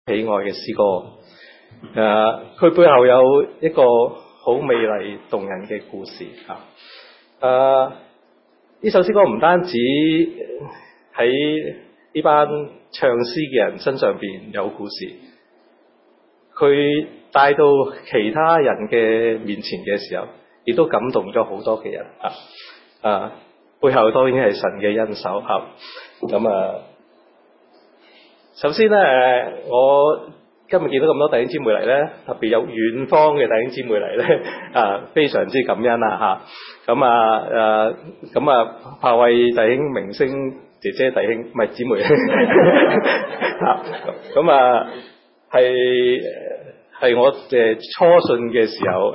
喜愛嘅詩歌。佢背後有一個好美麗動人嘅故事。呢首詩歌唔單止喺呢班唱詩嘅人身上邊有故事，佢帶到其他人嘅面前嘅時候，亦都感動咗好多嘅人。背後當然係神嘅恩手。首先咧，我今日見到咁多弟兄姊妹嚟咧，特別有遠方嘅弟兄姊妹嚟咧，非常之感恩啦嚇。柏慧弟兄、明星姐姐弟兄，唔係姊妹係我初信嘅時候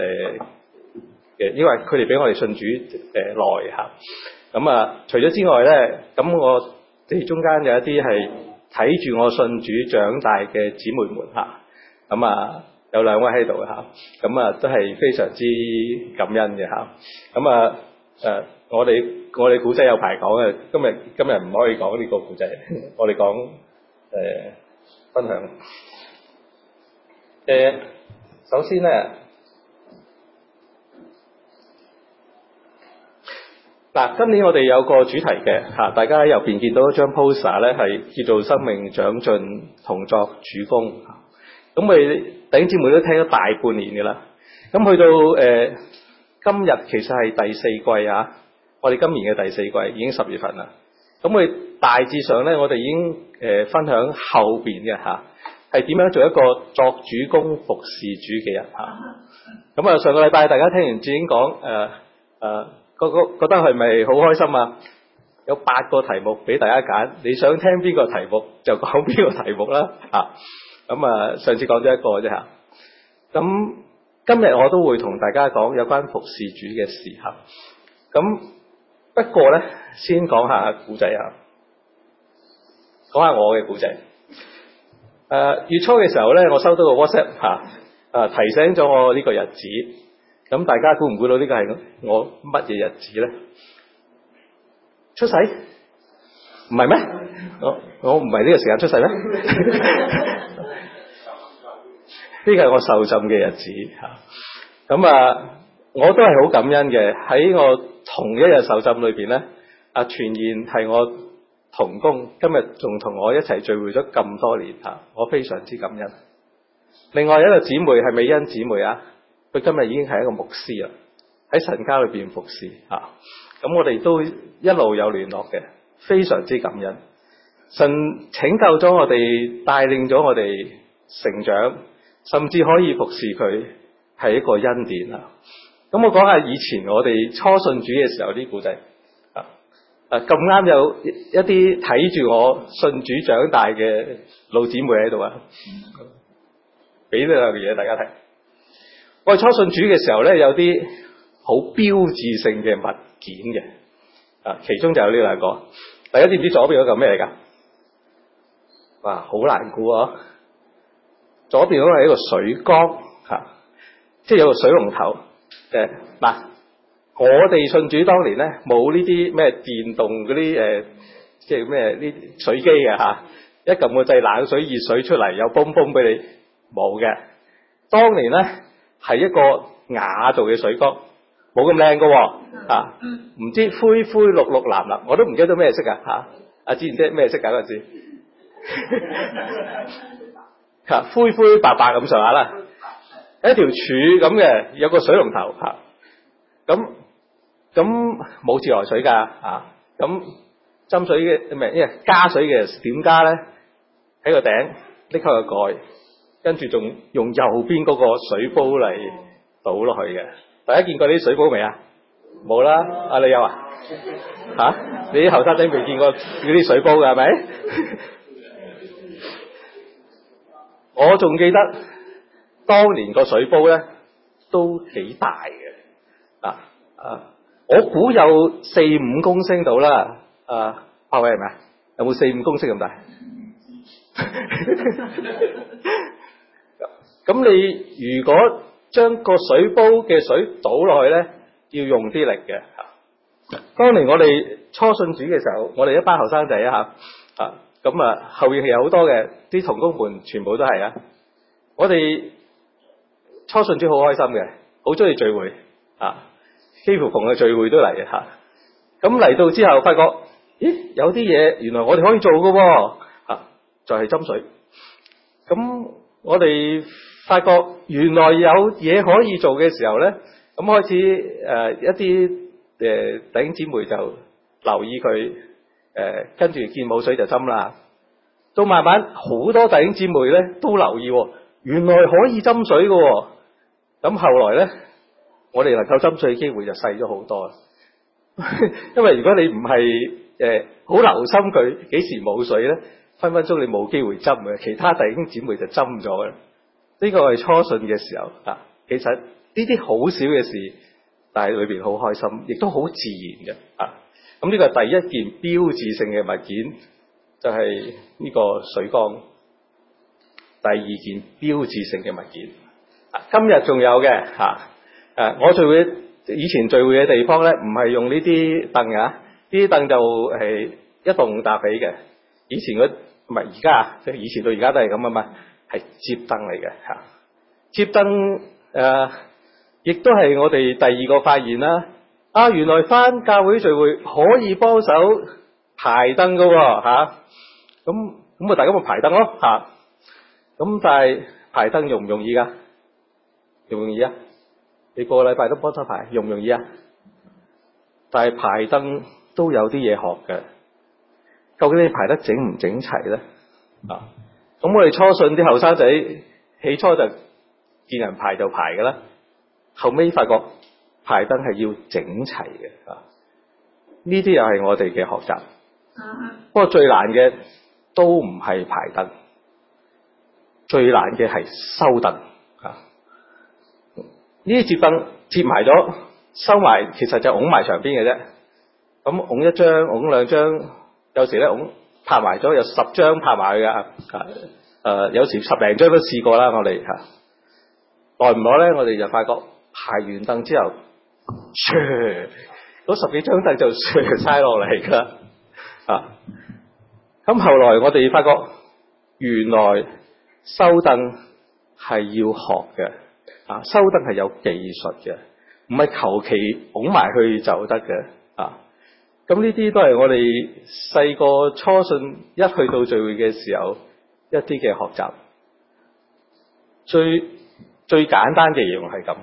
因為佢哋比我哋信主耐嚇。除咗之外咧，咁我哋中間有一啲係睇住我信主長大嘅姊妹們嚇。有兩位喺度嚇，都係非常之感恩嘅嚇。我哋古仔有排講嘅，今日唔可以講呢個古仔，我哋講分享。首先咧，今年我哋有個主題嘅嚇，大家喺右邊見到一張 poster 咧，係叫做生命長進同作主工。咁我哋弟兄姊妹都聽咗大半年嘅啦。咁去到今日其實係第四季啊，我哋今年嘅第四季已經10月份啦。咁我哋大致上咧，我哋已經分享後邊嘅嚇，係點樣做一個作主工服侍主嘅人嚇。上個禮拜大家聽完志英講覺得係咪好開心啊？有8個題目俾大家揀，你想聽邊個題目就講邊個題目啦嚇。上次講咗一個啫嚇。咁今日我都會同大家講有關服侍主嘅事嚇。咁不過咧，先講下古仔嚇，講下我嘅古仔。月初嘅時候咧，我收到個 WhatsApp 提醒咗我呢個日子。咁大家估唔估到呢個係我乜嘢日子咧？出世？唔係咩？我唔係呢個時間出世咩？呢個係我受浸嘅日子嚇。我都係好感恩嘅。喺我同一日受浸裏邊咧，全然係我同工，今日仲同我一齊聚會咗咁多年嚇，我非常之感恩。另外一個姊妹係美欣姊妹啊，佢今日已經係一個牧師啦，喺神家裏邊服侍嚇。咁我哋都一路有聯絡嘅，非常之感恩。神拯救咗我哋，帶領咗我哋成長，甚至可以服侍佢，係一個恩典啊！咁我講下以前我哋初信主嘅時候啲故仔咁啱有一啲睇住我信主長大嘅老姊妹喺度啊，俾呢兩樣嘢大家睇。我哋初信主嘅時候咧，有啲好標誌性嘅物件嘅其中就有呢兩個。大家知唔知左邊嗰個咩嚟㗎？哇，好難估啊！左邊嗰個係一個水缸即係有個水龍頭我哋信主當年咧，冇呢啲咩電動嗰啲即係咩呢水機嘅一撳個掣，冷水熱水出嚟有泵泵俾你，冇嘅。當年咧係一個瓦做嘅水缸，冇咁靚㗎唔知灰灰綠綠藍藍，我都唔記得咗咩色阿知唔知咩色㗎嗰陣時？灰灰白白咁上下啦，一條柱咁嘅，有個水龍頭咁冇自來水㗎咁斟水嘅唔係，因為加水嘅點加咧？喺個頂拎開個蓋，跟住仲用右邊嗰個水煲嚟倒落去嘅。大家見過呢啲水煲未啊？冇啦，你有你啲後生仔未見過嗰啲水煲㗎係咪？我仲記得當年個水煲咧都幾大嘅我估有4-5公升到啦。柏偉係咪？有冇4-5公升咁大？咁你如果將個水煲嘅水倒落去咧，要用啲力嘅。當年我哋初信主嘅時候，我哋一班後生仔咁啊後邊有好多嘅啲同工們全部都係啊。我哋初信主好開心嘅，好中意聚會啊，幾乎逢嘅聚會都嚟嘅嚇。咁嚟到之後發覺，咦，有啲嘢原來我哋可以做嘅喎嚇，就係斟水。咁我哋發覺原來有嘢可以做嘅時候咧，咁開始一啲弟兄姊妹就留意佢，跟住見冇水就斟啦。到慢慢好多弟兄姊妹咧都留意，原來可以斟水嘅喎。咁後來咧，我哋能夠斟水嘅機會就細咗好多啦。因為如果你唔係好留心佢幾時冇水咧，分分鐘你冇機會斟嘅，其他弟兄姊妹就斟咗嘅。呢個係初信嘅時候啊，其實呢啲好少嘅事，但係裏邊好開心，亦都好自然嘅啊。咁呢個係第一件標誌性嘅物件，就係呢個水缸。第二件標誌性嘅物件，今日仲有嘅嚇。我聚會以前聚會嘅地方咧，唔係用呢啲凳啊，呢啲凳就係一棟搭起嘅。以前唔係而家，即係以前到而家都係咁啊嘛，係接凳嚟嘅嚇。接凳亦都係我哋第二個發現啦。原來返教會聚會可以幫手排凳㗎喎嚇。咁大家咪排凳咯嚇。咁但係排燈容唔容易㗎？容唔容易啊？你個禮拜都幫手排，容唔容易啊？但係排燈都有啲嘢學嘅。究竟你排得整唔整齊咧？咁我哋初信啲後生仔起初就見人排就排㗎啦，後尾發覺排燈係要整齊嘅。呢啲又係我哋嘅學習。不過最難嘅都唔係排燈。最難嘅係收凳啊！呢啲接凳接埋咗，收埋，其實就拱埋牆邊嘅啫。咁拱一張，拱兩張，有時咧拱拍埋咗，有10張拍埋去㗎。有時10零張都試過啦，我哋嚇。耐唔耐咧？我哋就發覺排完凳之後，嗰10幾張凳就晒落嚟㗎。咁後來我哋發覺原來收凳係要學嘅，收凳係有技術嘅，唔係求其拱埋去就得嘅。咁呢啲都係我哋細個初信一去到聚會嘅時候一啲嘅學習。最簡單嘅形容係咁，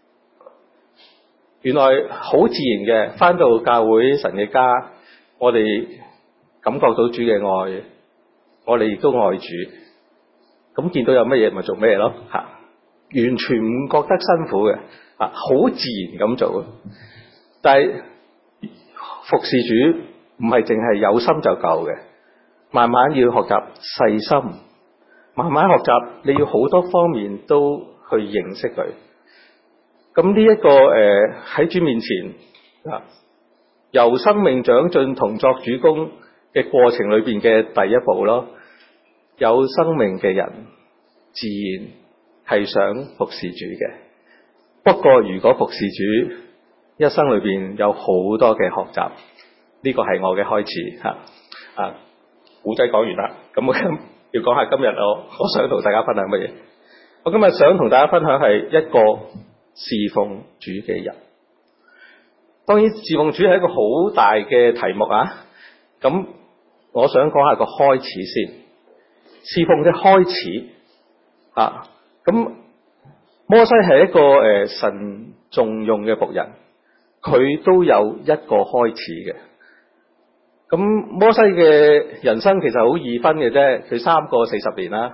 原來好自然嘅，返到教會神嘅家，我哋感覺到主嘅愛，我哋亦都愛主。咁見到有乜嘢咪做咩咯嚇，完全唔覺得辛苦嘅，好自然咁做。但係服侍主唔係淨係有心就夠嘅，慢慢要學習細心，慢慢學習你要好多方面都去認識佢。咁呢一個喺主面前由生命長進同作主工嘅過程裏邊嘅第一步咯。有生命嘅人自然係想服侍主嘅，不過如果服侍主一生裏邊有好多嘅學習，呢個係我嘅開始嚇。古仔講完啦，咁我要講下今日我想同大家分享乜嘢。我今日想同大家分享係一個侍奉主嘅人。當然侍奉主係一個好大嘅題目啊，咁我想講下個開始先。侍奉嘅開始咁摩西係一個神重用嘅僕人，佢都有一個開始嘅。咁摩西嘅人生其實好易分嘅啫，佢3個40年啦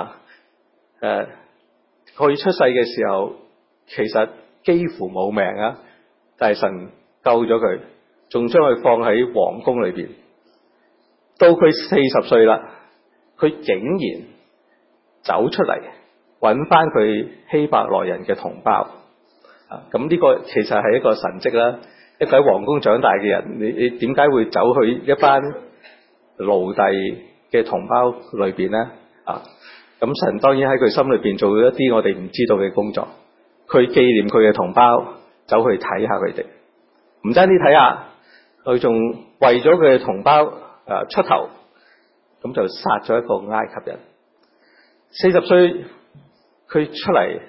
佢出世嘅時候其實幾乎冇命啊，但係神救咗佢，仲將佢放喺皇宮裏邊。到佢40歲啦，佢竟然走出嚟揾翻佢希伯來人嘅同胞。咁呢個其實係一個神蹟啦。一個喺皇宮長大嘅人，你點解會走去一班奴隸嘅同胞裏邊呢？咁神當然喺佢心裏邊做咗一啲我哋唔知道嘅工作。佢紀念佢嘅同胞，走去睇下佢哋。唔單止睇下，佢仲為咗佢嘅同胞出頭， 咁就殺咗一個埃及人。40歲佢出嚟，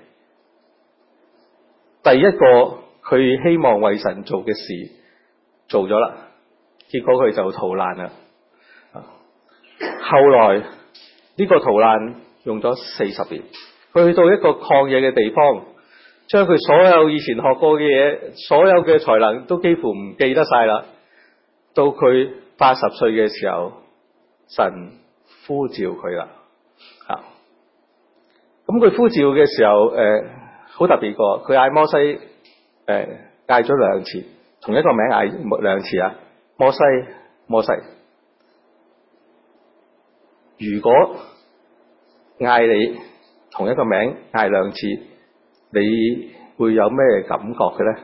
第一個佢希望為神做嘅事做咗啦，結果佢就逃難啦。後來呢個逃難用咗40年，佢去到一個曠野嘅地方，將佢所有以前學過嘅嘢，所有嘅才能都幾乎唔記得晒啦。到佢80歲嘅時候，神呼召佢啦。咁佢呼召嘅時候，好特別個，佢嗌摩西，嗌咗2次，同一個名嗌2次啊，摩西，摩西。如果嗌你同一個名嗌2次，你會有咩感覺嘅咧？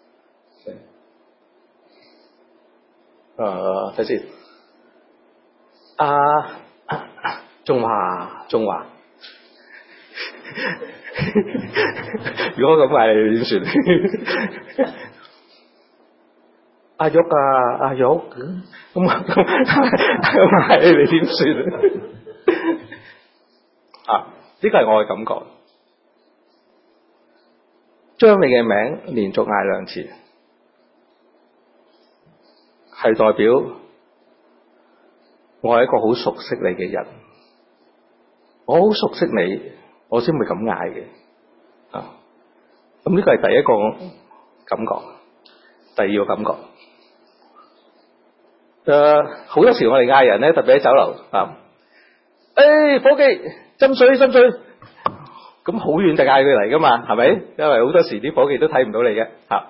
睇先。中華。如果咁嗌你點算？阿玉啊，阿玉，咁嗌你點算？呢個係我嘅感覺。將你嘅名連續嗌2次，係代表我係一個好熟悉你嘅人，我好熟悉你，我先會咁嗌嘅。咁呢個係第一個感覺。第二個感覺，好多時我哋嗌人咧，特別喺酒樓伙計斟水，咁好遠就嗌佢嚟噶嘛，係咪？因為好多時啲伙計都睇唔到你嘅。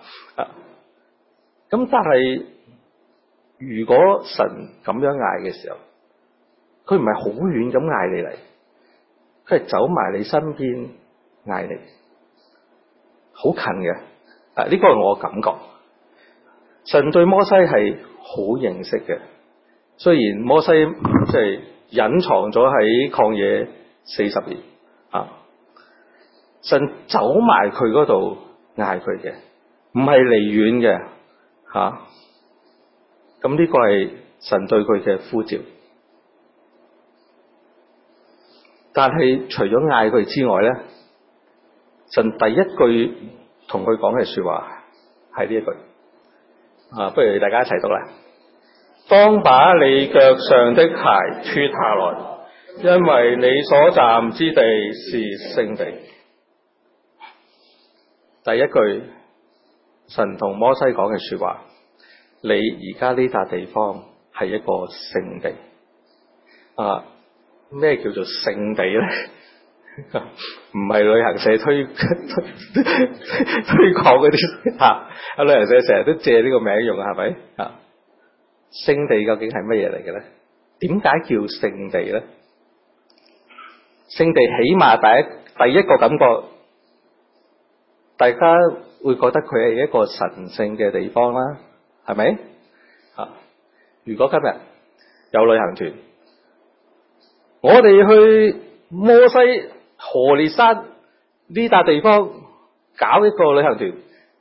咁但係如果神咁樣嗌嘅時候，佢唔係好遠咁嗌你嚟，佢係走埋你身邊嗌你，好近嘅。呢個係我嘅感覺。神對摩西係好認識嘅，雖然摩西即係隱藏咗喺曠野40年，神走埋佢嗰度嗌佢嘅，唔係離遠嘅。咁呢個係神對佢嘅呼召。但係除咗嗌佢之外咧，神第一句同佢講嘅說話係呢一句。不如大家一齊讀啦。當把你腳上的鞋脫下來，因為你所站之地是聖地。第一句，神同摩西講嘅說話，你而家呢笪地方係一個聖地。咩叫做聖地咧？唔係旅行社推廣嗰啲旅行社成日都借呢個名用，係咪？聖地究竟係乜嘢嚟嘅咧？點解叫聖地咧？聖地起碼第一個感覺，大家會覺得佢係一個神聖嘅地方啦，係咪？如果今日有旅行團，我哋去摩西何烈山呢笪地方搞一個旅行團，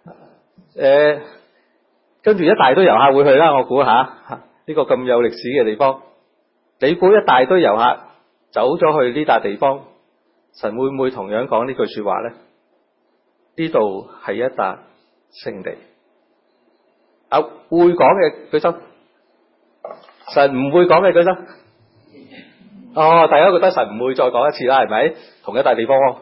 跟住一大堆遊客會去啦，我估下呢個咁有歷史嘅地方，你估一大堆遊客走咗去呢笪地方，神會唔會同樣講呢句說話咧？呢度係一笪聖地。會講嘅舉手，神唔會講嘅舉手。大家覺得神唔會再講一次啦，係咪？同一笪地方喎。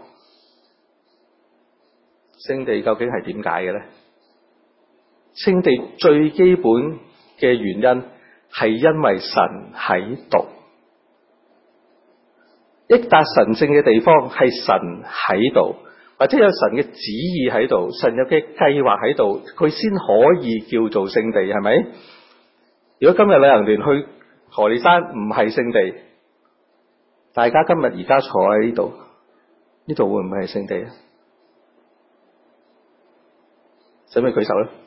聖地究竟係點解嘅咧？聖地最基本嘅原因係因為神喺度。一笪神聖嘅地方係神喺度，或者有神嘅旨意喺度，神有嘅計劃喺度，佢先可以叫做聖地，係咪？如果今日旅行團去何烈山唔係聖地，大家今日而家坐喺呢度，呢度會唔會係聖地咧？使唔使舉手咧？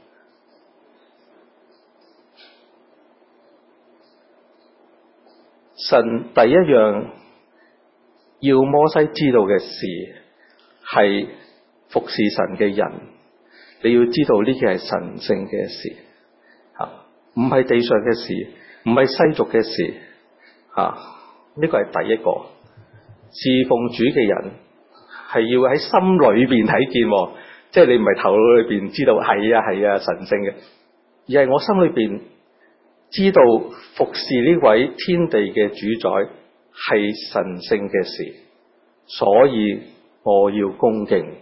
神第一樣要摩西知道嘅事係服侍神嘅人，你要知道呢件係神聖嘅事，唔係地上嘅事，唔係世俗嘅事， 呢個係第一個侍奉主嘅人係要喺心裏邊睇見，即係你唔係頭腦裏邊知道係啊神聖嘅，而係我心裏邊知道服侍呢位天地嘅主宰係神聖嘅事，所以我要恭敬。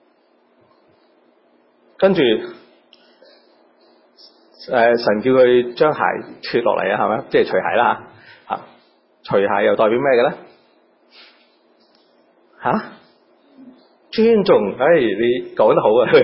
跟住神叫佢將鞋脫落嚟係咪？即係除鞋啦嚇。除鞋又代表咩嘅咧？尊重，你講得好啊！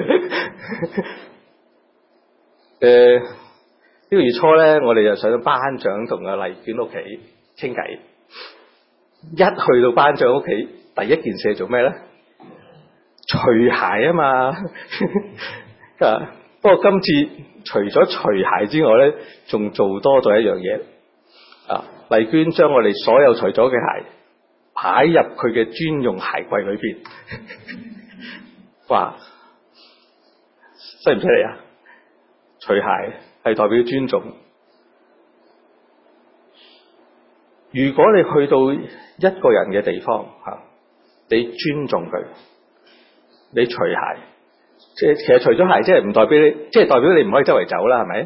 呢個月初咧，我哋就上咗班長同阿麗娟屋企傾偈。一去到班長屋企，第一件事係做咩咧？除鞋啊嘛！不過今次除咗除鞋之外咧，仲做多咗一樣嘢。麗娟將我哋所有除咗嘅鞋擺入佢嘅專用鞋櫃裏邊。哇！犀唔犀利啊？除鞋係代表尊重。如果你去到一個人嘅地方你尊重佢，你除鞋，即係其實除咗鞋，即係唔代表你，即係代表你唔可以周圍走啦，係咪？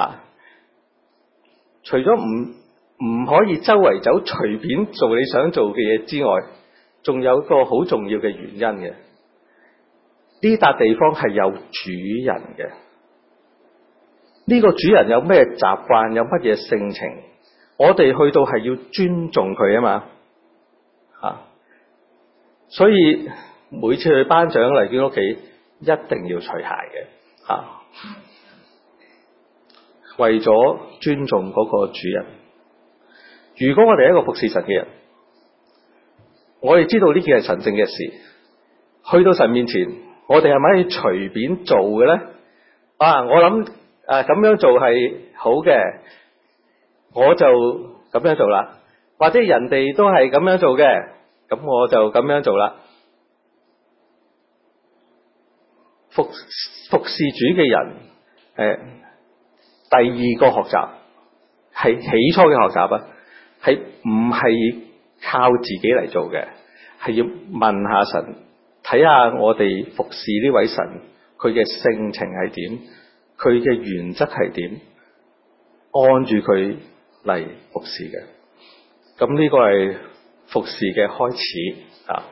除咗唔可以周圍走，隨便做你想做嘅嘢之外，仲有一個好重要嘅原因嘅。呢笪地方係有主人嘅，呢個主人有咩習慣，有乜嘢性情，我哋去到係要尊重佢啊嘛。所以每次去班長嚟見屋企，一定要除鞋嘅。為咗尊重嗰個主人。如果我哋係一個服侍神嘅人，我哋知道呢件係神聖嘅事，去到神面前，我哋係咪可以隨便做嘅咧？我諗咁樣做係好嘅，我就咁樣做啦。或者人哋都係咁樣做嘅，咁我就咁樣做啦。服侍主嘅人，第二個學習係起初嘅學習啊，係唔係靠自己嚟做嘅？係要問下神，睇下我哋服侍呢位神，佢嘅性情係點，佢嘅原則係點，按住佢嚟服侍嘅。咁呢個係服侍嘅開始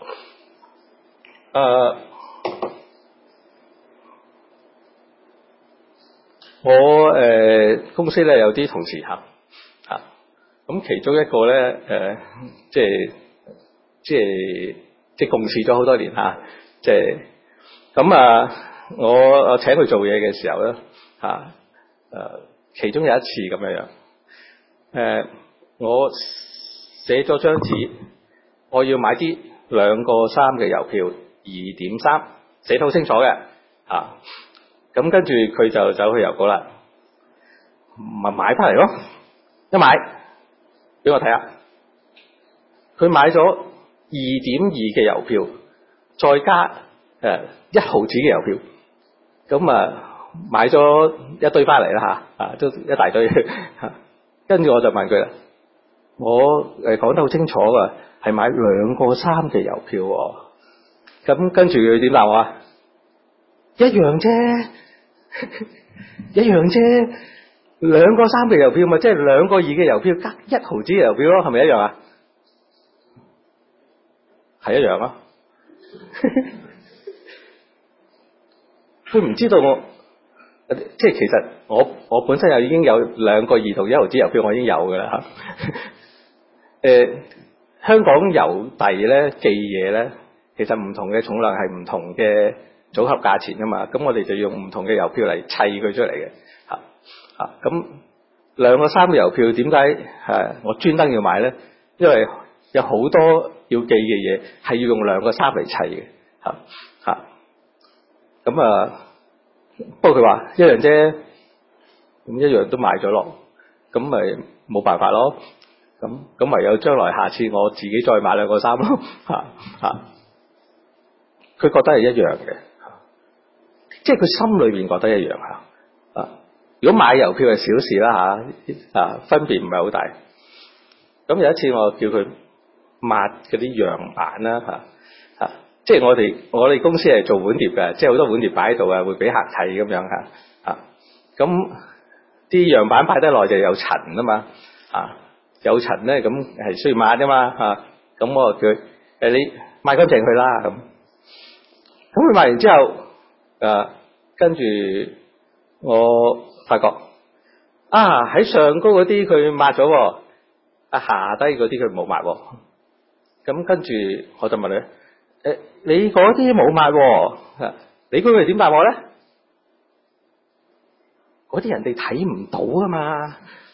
我公司咧有啲同事咁其中一個咧即係共事咗好多年我請佢做嘢嘅時候咧其中有一次咁樣我寫咗張紙，我要買啲2個3嘅郵票2.3，寫得好清楚嘅咁跟住佢就走去郵局啦，咪買翻嚟咯。一買俾我睇下，佢買咗2.2嘅郵票，再加1毫紙嘅郵票，咁買咗一堆翻嚟啦都一大堆跟住我就問佢啦，我講得好清楚噶，係買2個3嘅郵票喎。咁跟住佢點答我啊？一樣啫，2個3嘅郵票咪即係2個2嘅郵票加1毫紙嘅郵票咯，係咪一樣啊？係一樣啊。佢唔知道即係其實我本身已經有2個2同1毫紙郵票，我已經有噶啦香港郵遞咧寄嘢咧，其實唔同嘅重量係唔同嘅組合價錢噶嘛，咁我哋就用唔同嘅郵票嚟砌佢出嚟嘅咁2個3嘅郵票點解我專登要買咧？因為有好多要寄嘅嘢係要用2個3嚟砌嘅咁不過佢話一樣啫，咁一樣都買咗落，咁咪冇辦法咯。咁唯有將來下次我自己再買2個3咯佢覺得係一樣嘅即係佢心裏邊覺得一樣如果買郵票係小事啦分別唔係好大。 咁有一次我叫佢抹嗰啲樣板啦，即係我哋公司係做碗碟嘅，即係好多碗碟擺喺度啊，會俾客睇咁樣咁啲樣板擺得耐就有塵啊嘛，有塵咧咁係需要抹啊嘛，咁我就叫佢你抹乾淨佢啦咁佢抹完之後跟住我發覺喺上高嗰啲佢抹咗，下低嗰啲佢冇抹，咁跟住我就問佢。你嗰啲冇抹，你估佢點答我咧？嗰啲人哋睇唔到啊嘛，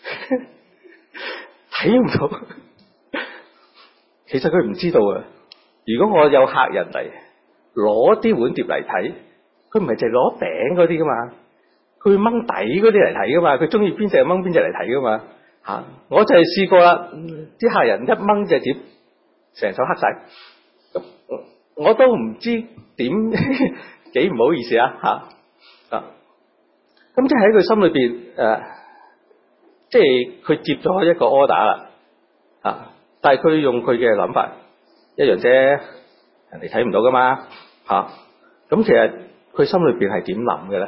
睇唔到。其實佢唔知道啊。如果我有客人嚟攞啲碗碟嚟睇，佢唔係淨係攞頂嗰啲噶嘛，佢會掹底嗰啲嚟睇噶嘛，佢中意邊隻掹邊隻嚟睇噶嘛。我就係試過啦，啲客人一掹隻碟，成手黑晒。我都唔知點幾唔好意思咁即係喺佢心裏邊即係佢接咗一個 order 啦但係佢用佢嘅諗法一樣啫，人哋睇唔到噶嘛咁其實佢心裏邊係點諗嘅咧？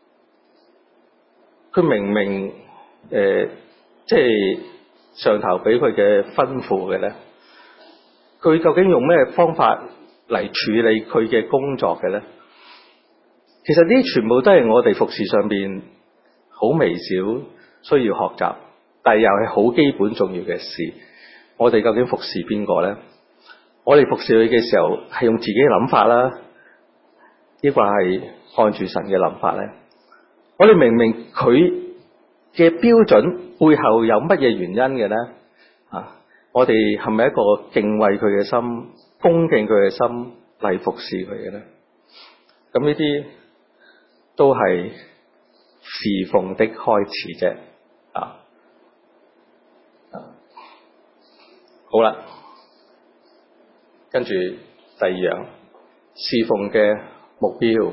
佢明明即係上頭俾佢嘅吩咐嘅咧，佢究竟用咩方法嚟處理佢嘅工作嘅咧？其實呢啲全部都係我哋服侍上邊好微小需要學習，但係又係好基本重要嘅事。我哋究竟服侍邊個咧？我哋服侍佢嘅時候係用自己嘅諗法啦，抑或係按住神嘅諗法咧？我哋明明佢嘅標準背後有乜嘢原因嘅咧？我哋係咪一個敬畏佢嘅心、恭敬佢嘅心嚟服侍佢嘅咧？咁呢啲都係侍奉的開始啫。好啦，跟住第二樣侍奉嘅目標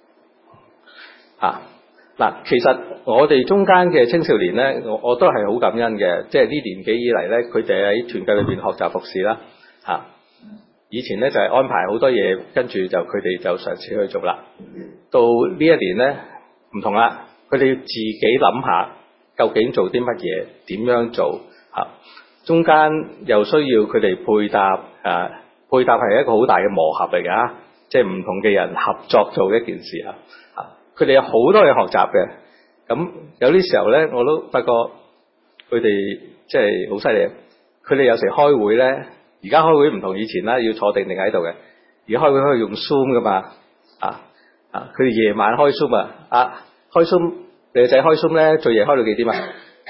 其實我哋中間嘅青少年咧，我都係好感恩嘅，即係呢年幾以嚟咧，佢哋喺團契裏邊學習服侍啦以前咧就係安排好多嘢，跟住就佢哋就嘗試去做啦。到呢一年咧唔同啦，佢哋要自己諗下究竟做啲乜嘢，點樣做中間又需要佢哋配搭配搭係一個好大嘅磨合嚟㗎，即係唔同嘅人合作做一件事佢哋有好多嘢學習嘅。咁有啲時候咧，我都發覺佢哋即係好犀利。佢哋有時開會咧，而家開會唔同以前啦，要坐定定喺度嘅。而家開會可以用 Zoom 噶嘛佢哋夜晚開 Zoom 開 Zoom， 你個仔開 Zoom 咧，最夜開到幾點啊？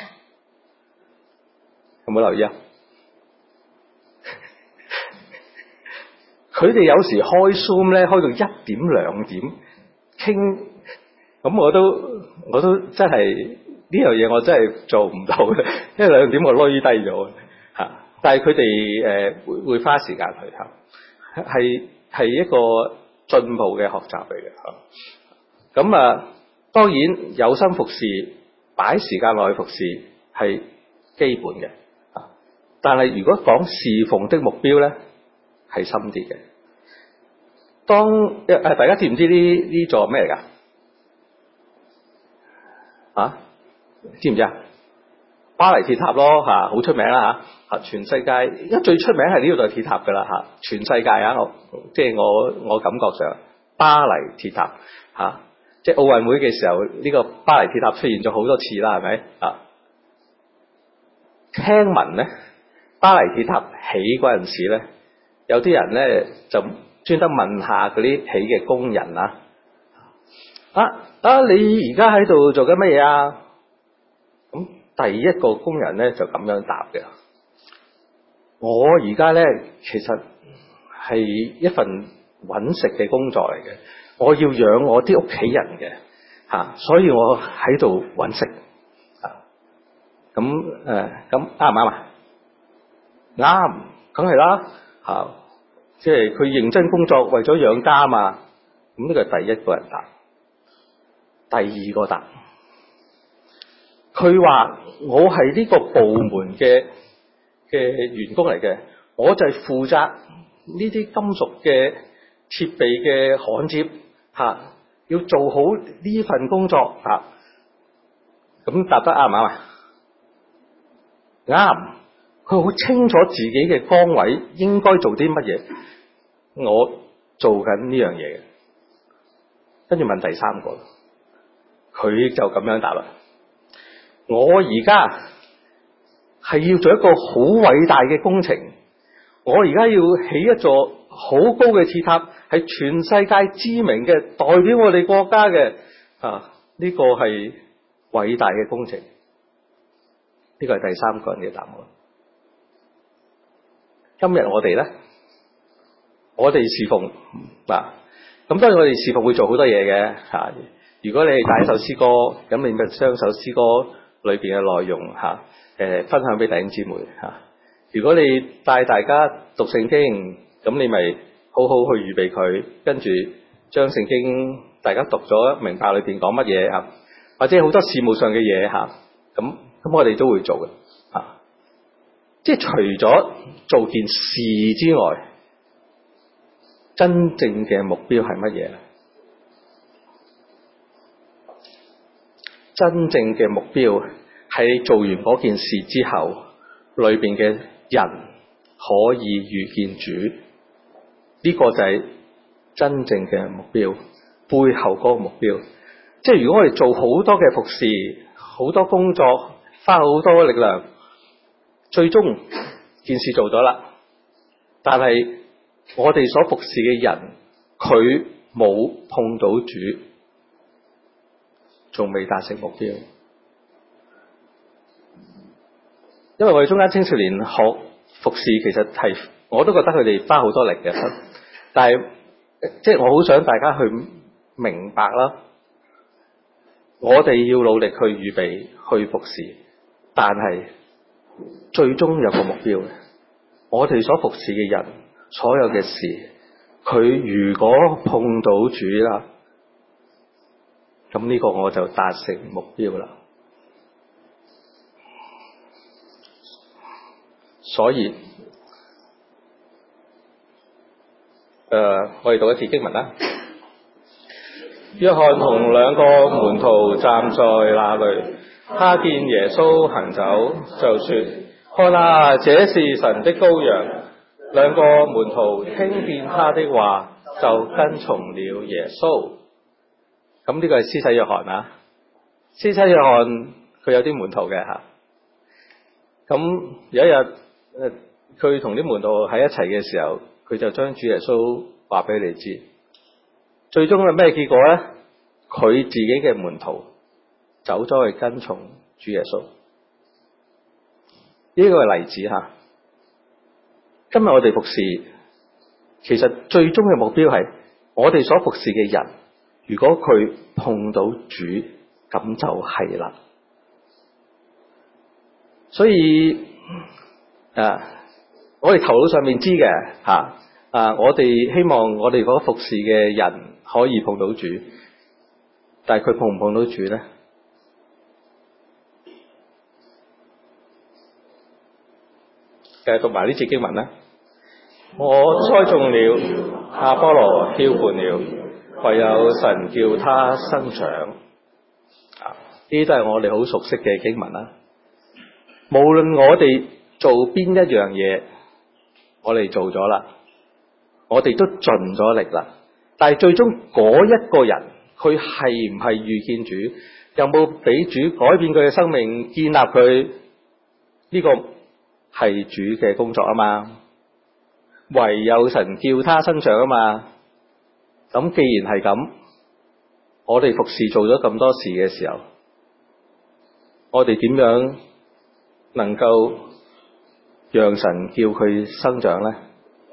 有冇留意啊？佢哋有時開 Zoom 咧，開到1點2點傾，咁我都真係呢樣嘢我真係做唔到嘅，因為2點我攣低咗但係佢哋會花時間去係一個進步嘅學習嚟嘅咁當然有心服侍，擺時間落去服侍係基本嘅但係如果講侍奉的目標咧，係深啲嘅。大家知唔知呢座咩嚟㗎？知唔知啊？巴黎鐵塔咯好出名啦全世界而家最出名係呢度鐵塔㗎啦全世界即係我感覺上巴黎鐵塔即係奧運會嘅時候，呢個巴黎鐵塔出現咗好多次啦，係咪聽聞咧，巴黎鐵塔起嗰陣時咧，有啲人咧就專登問下嗰啲起嘅工人你而家喺度做緊乜嘢啊？咁第一個工人咧就咁樣答嘅：我而家咧其實係一份搵食嘅工作嚟嘅，我要養我啲屋企人嘅所以我喺度搵食咁啱唔啱啊？啱，梗係啦即係佢認真工作，為咗養家嘛。咁呢個係第一個人答。第二個答，佢話我係呢個部門嘅嘅員工嚟嘅，我就係負責呢啲金屬嘅設備嘅焊接要做好呢份工作咁答得啱唔啱啊？啱，佢好清楚自己嘅崗位應該做啲乜嘢，我做緊呢樣嘢嘅。跟住問第三個，佢就咁樣答啦。我而家係要做一個好偉大嘅工程，我而家要起一座好高嘅鐵塔，係全世界知名嘅，代表我哋國家嘅呢個係偉大嘅工程。呢個係第三個人嘅答案。今日我哋咧，我哋侍奉咁當然我哋侍奉會做好多嘢嘅如果你係帶一首詩歌，咁你咪將首詩歌裏邊嘅內容分享俾弟兄姊妹如果你帶大家讀聖經，咁你咪好好去預備佢，跟住將聖經大家讀咗明白裏邊講乜嘢或者好多事務上嘅嘢咁我哋都會做嘅即係除咗做件事之外，真正嘅目標係乜嘢咧？真正嘅目標係做完嗰件事之後，裏邊嘅人可以遇見主，呢個就係真正嘅目標，背後嗰個目標。即係如果我哋做好多嘅服侍，好多工作，花好多力量，最終件事做咗啦，但係我哋所服侍嘅人，佢冇碰到主，仲未達成目標。因為我哋中間青少年學服侍，其實係我都覺得佢哋花好多力嘅，但係即係我好想大家去明白啦，我哋要努力去預備去服侍，但係最終有個目標嘅。我哋所服侍嘅人，所有嘅事，佢如果碰到主啦，咁呢個我就達成目標啦。所以我哋讀一次經文啦。約翰同兩個門徒站在那裏，他見耶穌行走，就說：看啊，這是神的羔羊。兩個門徒聽見他的話，就跟從了耶穌。咁呢個係施洗約翰施洗約翰佢有啲門徒嘅咁有一日佢同啲門徒喺一齊嘅時候，佢就將主耶穌話俾你知。最終係咩結果咧？佢自己嘅門徒走咗去跟從主耶穌。呢個係例子今日我哋服侍，其實最終嘅目標係我哋所服侍嘅人，如果佢碰到主，咁就係啦。所以我哋頭腦上面知嘅我哋希望我哋嗰服侍嘅人可以碰到主，但係佢碰唔碰到主咧？繼續讀埋呢節經文啦。我栽種了，亞波羅澆灌了，唯有神叫他生長。呢啲都係我哋好熟悉嘅經文啦。無論我哋做邊一樣嘢，我哋做咗啦，我哋都盡咗力啦。但係最終嗰一個人，佢係唔係遇見主，有冇俾主改變佢嘅生命，建立佢？呢個係主嘅工作啊嘛。唯有神叫他生長啊嘛。咁既然係咁，我哋服侍做咗咁多事嘅時候，我哋點樣能夠讓神叫佢生長呢？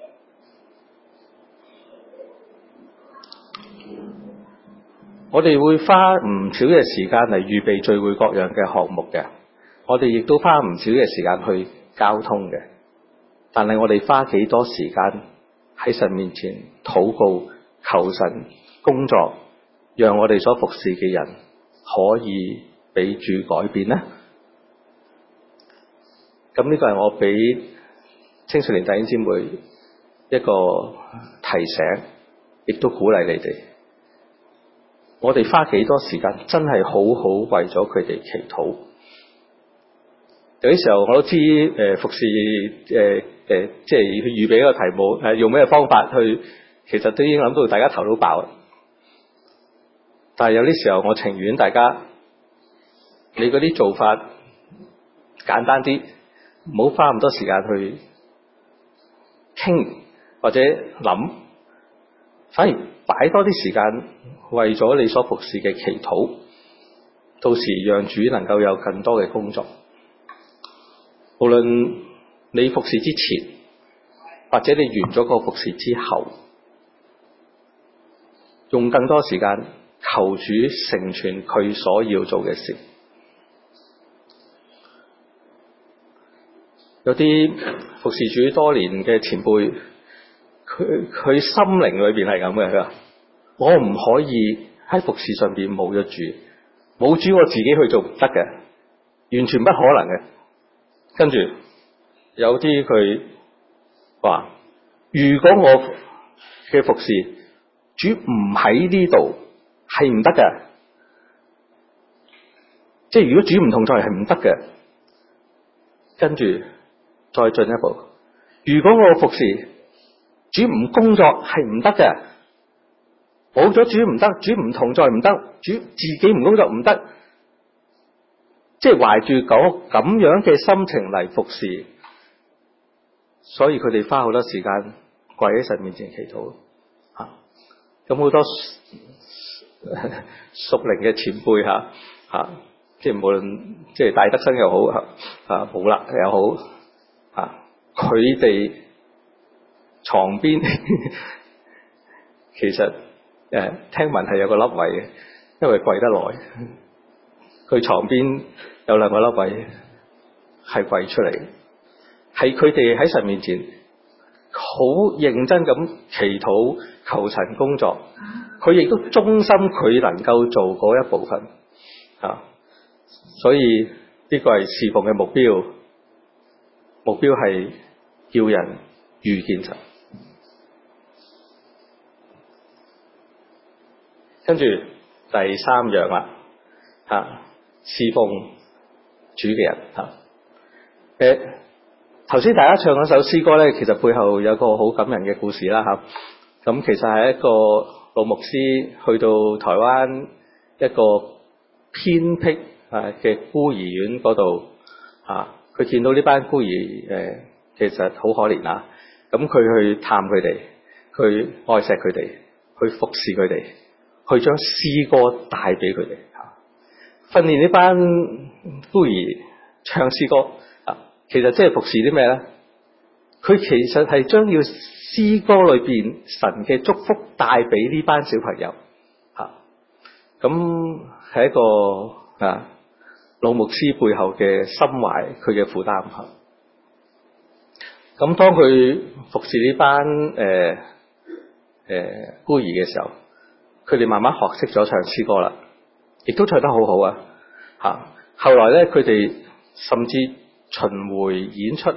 我哋會花唔少嘅時間嚟預備聚會各樣嘅項目嘅，我哋亦都花唔少嘅時間去交通嘅。但係我哋花幾多時間喺神面前禱告、求神工作，讓我哋所服侍嘅人可以俾主改變呢？ 咁呢個係我俾青少年弟兄姊妹一個提醒，亦都鼓勵你哋。我哋花幾多時間真係好好為咗佢哋祈禱。有啲時候我都知服侍即係去預備一個題目用咩方法去，其實都已經諗到大家頭都爆啦。但係有啲時候我情願大家你嗰啲做法簡單啲，唔好花咁多時間去傾或者諗，反而擺多啲時間為咗你所服侍嘅祈禱，到時讓主能夠有更多嘅工作。無論你服侍之前，或者你完咗個服侍之後，用更多時間求主成全佢所要做嘅事。有啲服侍主多年嘅前輩，佢心靈裏邊係咁嘅，佢話我唔可以喺服侍上邊冇咗主，冇主我自己去做唔得嘅，完全不可能嘅。跟住有啲佢話，如果我嘅服侍主唔喺呢度係唔得嘅，即係如果主唔同在係唔得嘅。跟住再進一步，如果我服侍主唔工作係唔得嘅，冇咗主唔得，主唔同在唔得，主自己唔工作唔得，即係懷住咁樣嘅心情嚟服侍，所以佢哋花好多時間跪喺神面前祈禱。咁好多屬靈嘅前輩即係無論即係大德生又好好啦又好佢哋床邊其實聽聞係有個凹位嘅，因為跪得耐，佢床邊有兩個凹位係跪出嚟，係佢哋喺神面前好認真咁祈禱求神工作，佢亦都忠心佢能夠做嗰一部分所以呢個係侍奉嘅目標，目標係叫人遇見神。跟住第三樣啦侍奉主嘅人頭先大家唱嗰首詩歌咧，其實背後有個好感人嘅故事啦咁其實係一個老牧師去到台灣一個偏僻嘅孤兒院嗰度佢見到呢班孤兒其實好可憐咁佢去探佢哋，去愛錫佢哋，去服侍佢哋，去將詩歌帶俾佢哋訓練呢班孤兒唱詩歌其實即係服侍啲咩咧？佢其實係將要詩歌裏邊神嘅祝福帶俾呢班小朋友咁係一個老牧師背後嘅心懷，佢嘅負擔咁當佢服侍呢班孤兒嘅時候，佢哋慢慢學識咗唱詩歌啦，亦都唱得好好後來咧，佢哋甚至巡迴演出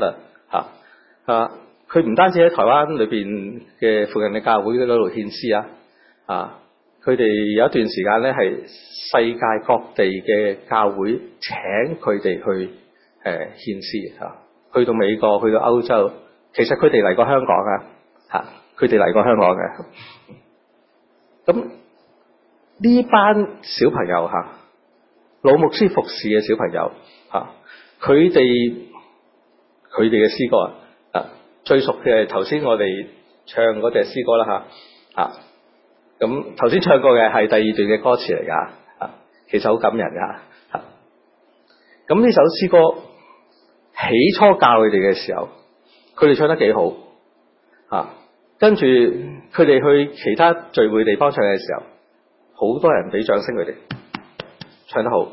佢唔單止喺台灣裏邊嘅附近嘅教會嗰度獻詩佢哋有一段時間咧，係世界各地嘅教會請佢哋去獻詩去到美國，去到歐洲，其實佢哋嚟過香港佢哋嚟過香港嘅。咁呢班小朋友老牧師服侍嘅小朋友佢哋嘅詩歌最熟嘅係頭先我哋唱嗰隻詩歌啦咁頭先唱過嘅係第二段嘅歌詞嚟㗎其實好感人㗎咁呢首詩歌起初教佢哋嘅時候，佢哋唱得幾好跟住佢哋去其他聚會地方唱嘅時候，好多人俾掌聲佢哋唱得好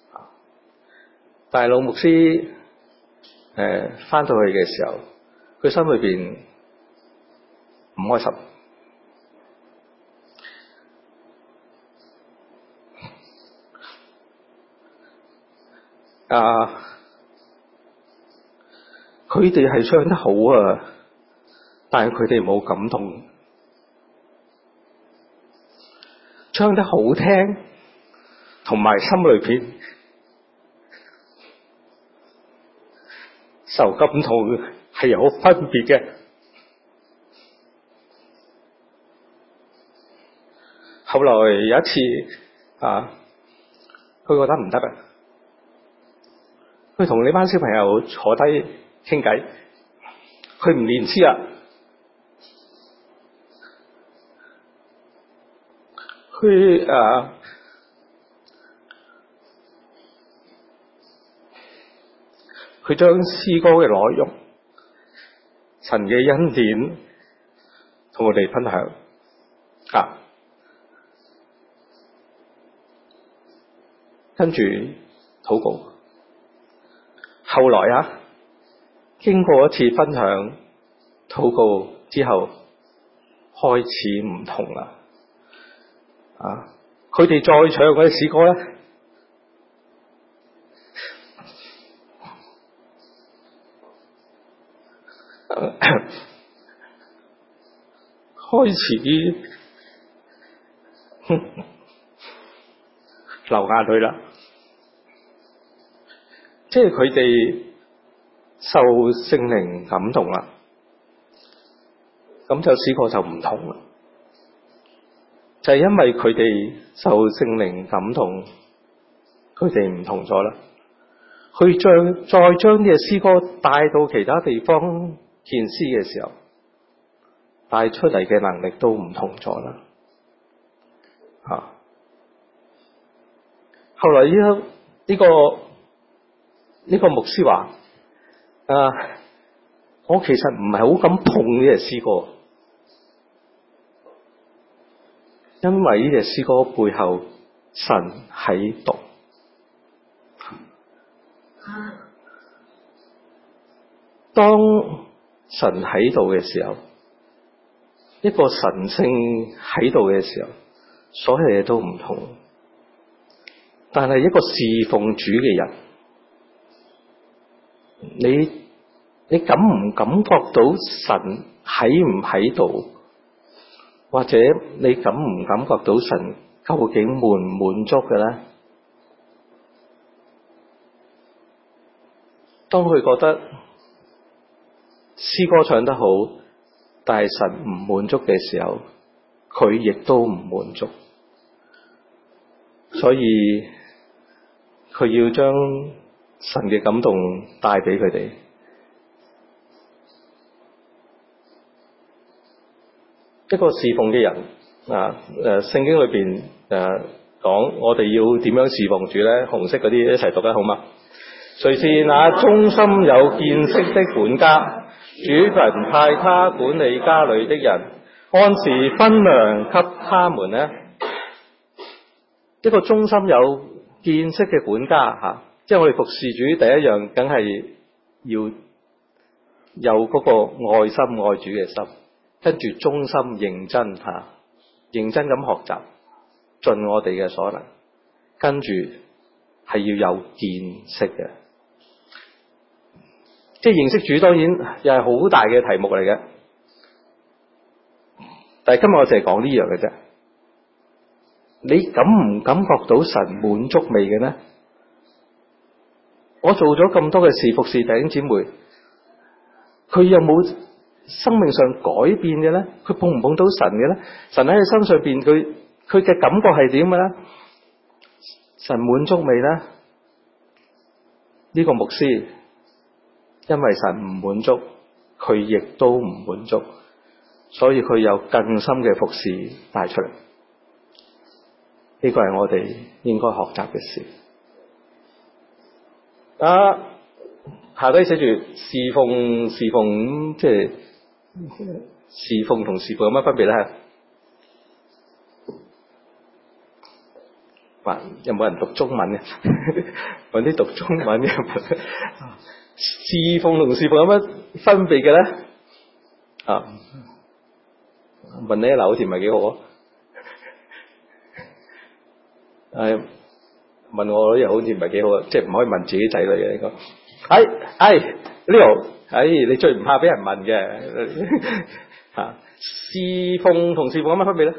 但係老牧師返到去嘅時候，佢心裏邊唔開心佢哋係唱得好啊，但係佢哋冇感動。唱得好聽同埋心裏邊受感動係有分別嘅。後來有一次佢覺得唔得啊，佢同呢班小朋友坐低傾偈，佢唔練詩啊，佢將詩歌嘅內容、神嘅恩典同我哋分享跟住禱告。後來經過一次分享禱告之後，開始唔同啦。佢哋再唱嗰啲詩歌咧，開始流眼淚啦。即係佢哋受聖靈感動啦，咁就詩歌就唔同啦。就係因為佢哋受聖靈感動，佢哋唔同咗啦。再將呢個詩歌帶到其他地方獻詩嘅時候，帶出嚟嘅能力都唔同咗啦。後來呢個牧師話：我其實唔係好敢碰呢隻詩歌，因為呢隻詩歌背後神喺度。當神喺度嘅時候，一個神性喺度嘅時候，所有嘢都唔同。但係一個侍奉主嘅人，你感唔感覺到神喺唔喺度？或者你感唔感覺到神究竟滿唔滿足嘅咧？當佢覺得詩歌唱得好，但係神唔滿足嘅時候，佢亦都唔滿足。所以佢要將神嘅感動帶俾佢哋。一個侍奉嘅人聖經裏邊講我哋要點樣侍奉主咧？紅色嗰啲一齊讀得好嗎？誰是那忠心有見識的管家？主人派他管理家裏的人，按時分糧給他們呢？一個忠心有見識嘅管家即係我哋服侍主第一樣，梗係要有嗰個愛心愛主嘅心，跟住忠心認真認真咁學習，盡我哋嘅所能，跟住係要有見識嘅。即係認識主，當然又係好大嘅題目嚟嘅。但係今日我淨係講呢樣嘅啫。你感唔感覺到神滿足未嘅呢？我做咗咁多嘅事服侍弟兄姊妹，佢有冇生命上改變嘅呢？佢碰唔碰到神嘅呢？神喺佢身上邊，佢嘅感覺係點嘅呢？神滿足未呢？呢個牧師因為神唔滿足，佢亦都唔滿足，所以佢有更深嘅服侍帶出嚟。呢個係我哋應該學習嘅事。下低寫住侍奉，即係侍奉同侍奉有乜分別咧？有冇人讀中文嘅？揾啲讀中文嘅。侍奉同侍奉有乜分別嘅咧？問你好似唔係幾好問我又好似唔係幾好，即係唔可以問自己仔女嘅呢個。 你最唔怕俾人問嘅嚇。侍奉同侍奉有乜分別咧？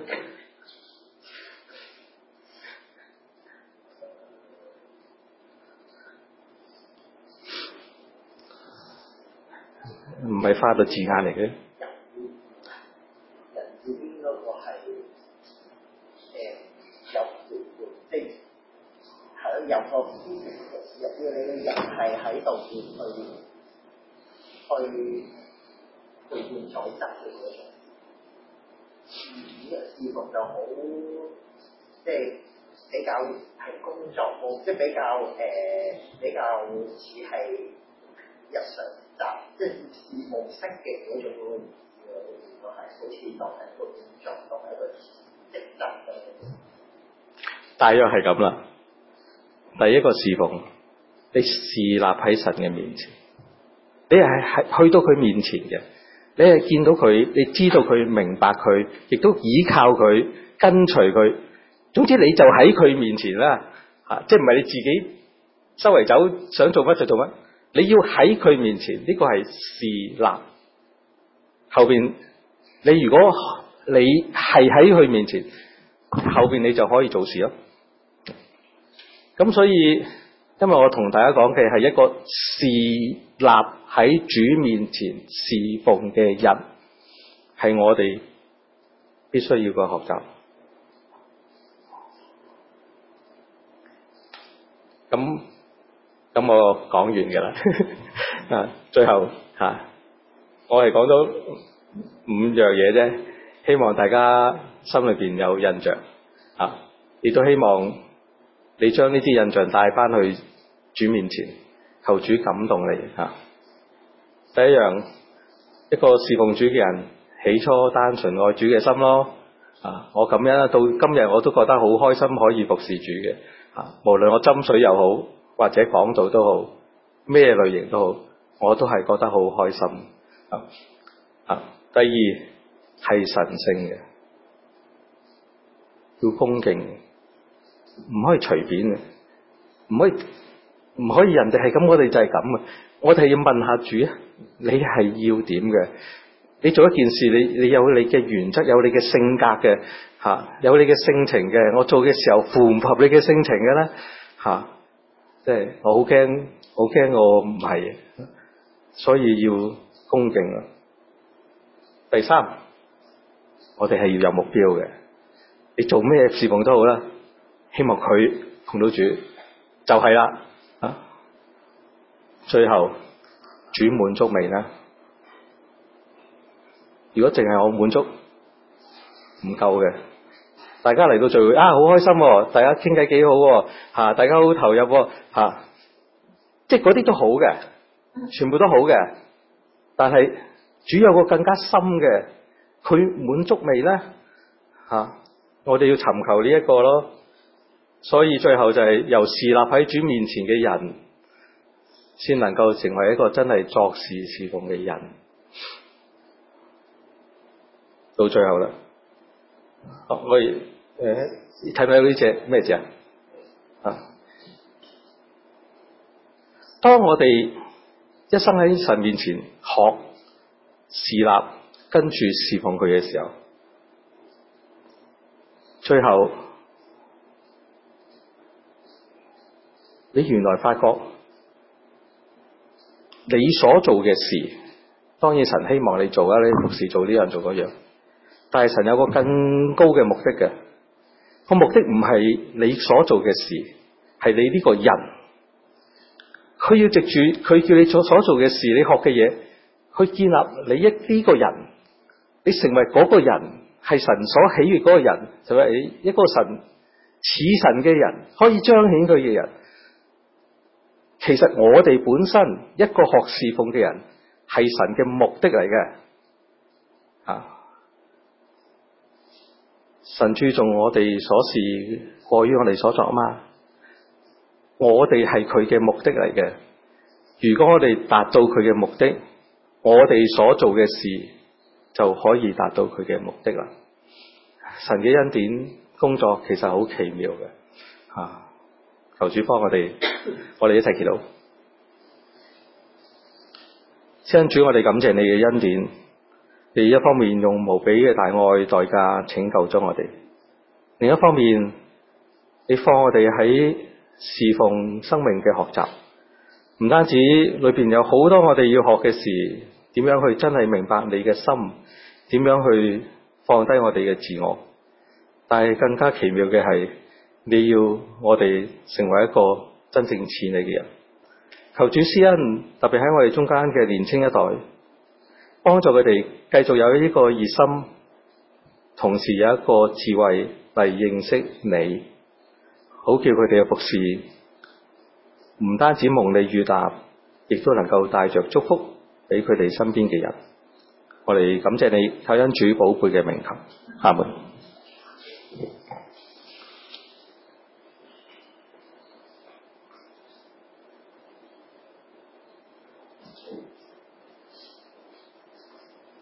唔係法律字眼嚟嘅。 人字邊嗰個係有即係咯，有個入邊你嘅人係喺度去換材質嘅嗰種。呢個侍奉就好，即係比較係工作，即係比較似係日常習，即係事務式嘅嗰種咯。原來係好似當係一個工作，當係一個職責咁。 大約係咁啦。第一個侍奉，你侍立喺神嘅面前，你係去到佢面前嘅，你係見到佢，你知道佢，明白佢，亦都依靠佢，跟隨佢。總之你就喺佢面前啦，即係唔係你自己周圍走，想做乜就做乜。你要喺佢面前，呢個係侍立。後邊你如果你係喺佢面前，後邊你就可以做事咯。咁所以今日我同大家講嘅係一個侍立喺主面前侍奉嘅人，係我哋必須要個學習。咁我講完㗎啦。最後我係講咗5樣嘢啫，希望大家心裏邊有印象亦都希望你將呢啲印象帶翻去主面前，求主感動你第一樣，一個侍奉主嘅人，起初單純愛主嘅心咯。我咁樣到今日我都覺得好開心，可以服侍主嘅。無論我斟水又好，或者講道都好，咩類型都好，我都係覺得好開心。第二係神聖嘅，要恭敬，唔可以隨便嘅，唔可以人哋係咁，我哋就係咁啊！我哋要問下主啊，你係要點嘅？你做一件事，你有你嘅原則，有你嘅性格嘅有你嘅性情嘅。我做嘅時候符唔符合你嘅性情嘅咧？即係我好驚我唔係，所以要恭敬啊。第三，我哋係要有目標嘅。你做咩侍奉都好啦，希望佢碰到主就係啦。最後主滿足未呢？如果淨係我滿足唔夠嘅，大家嚟到聚會好開心，大家傾偈幾好，大家好投入，即係嗰啲都好嘅，全部都好嘅。但係主有個更加深嘅，佢滿足未呢？我哋要尋求呢一個咯。所以最後就係由侍立喺主面前嘅人，先能夠成為一個真係作事侍奉嘅人。到最後啦，我睇唔睇到呢隻咩字當我哋一生喺神面前學侍立，跟住侍奉佢嘅時候，最後你原來發覺你所做嘅事，當然神希望你做你服侍做呢樣做嗰樣，但係神有個更高嘅目的嘅。個目的唔係你所做嘅事，係你呢個人。佢要藉住佢叫你所做嘅事，你學嘅嘢，去建立你呢個人，你成為嗰個人，係神所喜悅嗰個人，就係你一個神似神嘅人，可以彰顯佢嘅人。其實我哋本身一個學侍奉嘅人，係神嘅目的嚟嘅。神注重我哋所事過於我哋所作嘛，我哋係佢嘅目的嚟嘅。如果我哋達到佢嘅目的，我哋所做嘅事就可以達到佢嘅目的啦。神嘅恩典工作其實好奇妙嘅。求主幫我哋一齊祈禱。 施恩主，我哋感謝你嘅恩典，你一方面用無比嘅大愛代價拯救咗我哋，另一方面你放我哋喺侍奉生命嘅學習，唔單止裏邊有好多我哋要學嘅事，點樣去真係明白你嘅心，點樣去放低我哋嘅自我，但係更加奇妙嘅係，你要我哋成為一個真正似你嘅人。求主施恩，特別喺我哋中間嘅年青一代，幫助佢哋繼續有呢個熱心，同時有一個智慧嚟認識你，好叫佢哋嘅服侍唔單止蒙你悅納，亦都能夠帶着祝福俾佢哋身邊嘅人。我哋感謝你，靠恩主寶貝嘅名求，阿門。